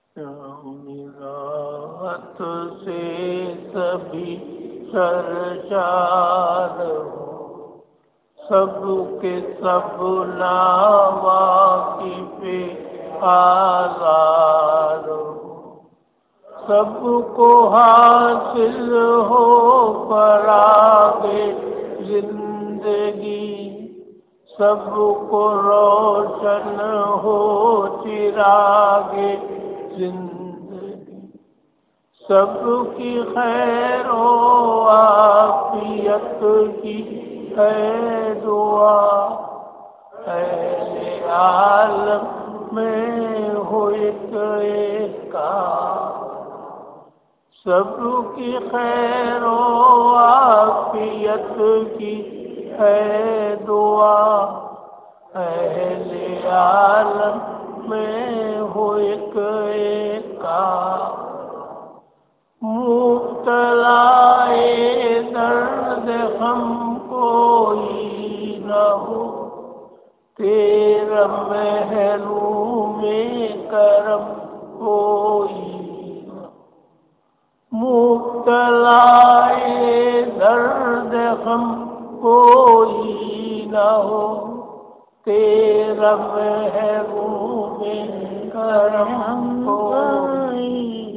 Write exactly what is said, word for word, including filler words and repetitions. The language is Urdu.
راحت سے سبھی سرشار ہو، سب کے سب ناواقف آزاد ہو، سب کو حاصل ہو فراغ زندگی، سب کو روشن ہو چراغ زندگی، سب کی خیر و عافیت کی ہے دعا، اہل عالم میں ہو ایک ایکار، سب کی خیر و عافیت کی ہے دعا، اہل عالم میں ہو ایک ایکار، مبتلا درد غم کوئی نہ ہو، تیرا محروم کرم کوئی نہ، مبتلا درد غم کوئی نہ ہو، تیرا محروم کرم کوئی